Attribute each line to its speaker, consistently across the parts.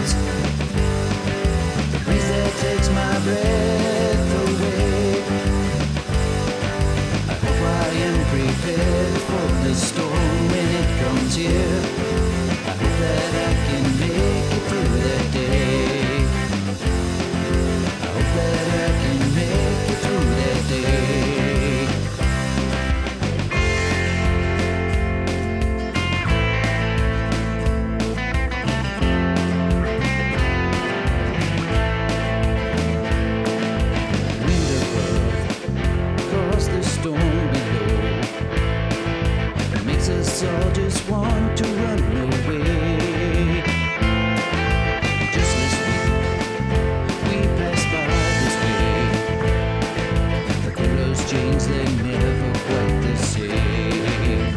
Speaker 1: clouds, the breeze that takes my breath away. I hope I am prepared for the storm when it comes here. I hope that I can make it through that day. I hope that I can make it through that day. All just want to run away. Just this week, we passed by this way. The colors change, they're never quite the same.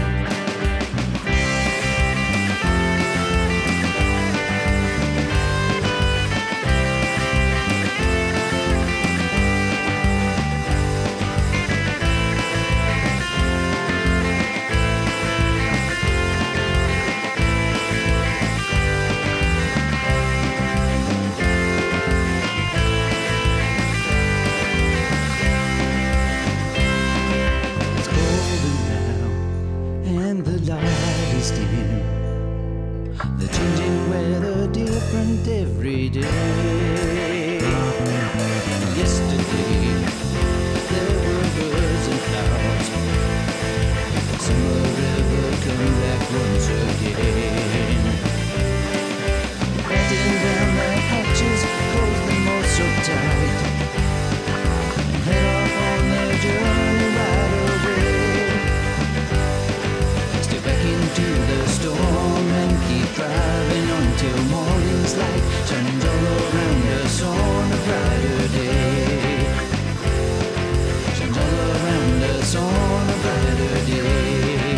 Speaker 1: The changing weather different every day. Yesterday there were birds and clouds. Summer river come back once again. Batten down the hatches, close them all so tight, and head off on their journey right away. Step back into the storm and keep driving until morning's light shines all around us on a brighter day. Shines all around us on a brighter day.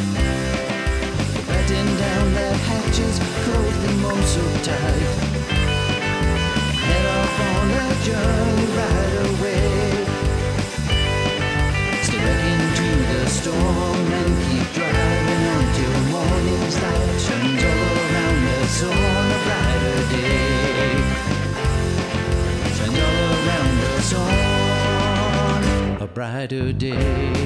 Speaker 1: Batten down the hatches, close them all so tight, head off on a journey right away. Step back into the storm and keep driving until morning's light shines all around us on a brighter day. Shines all around us on a brighter day.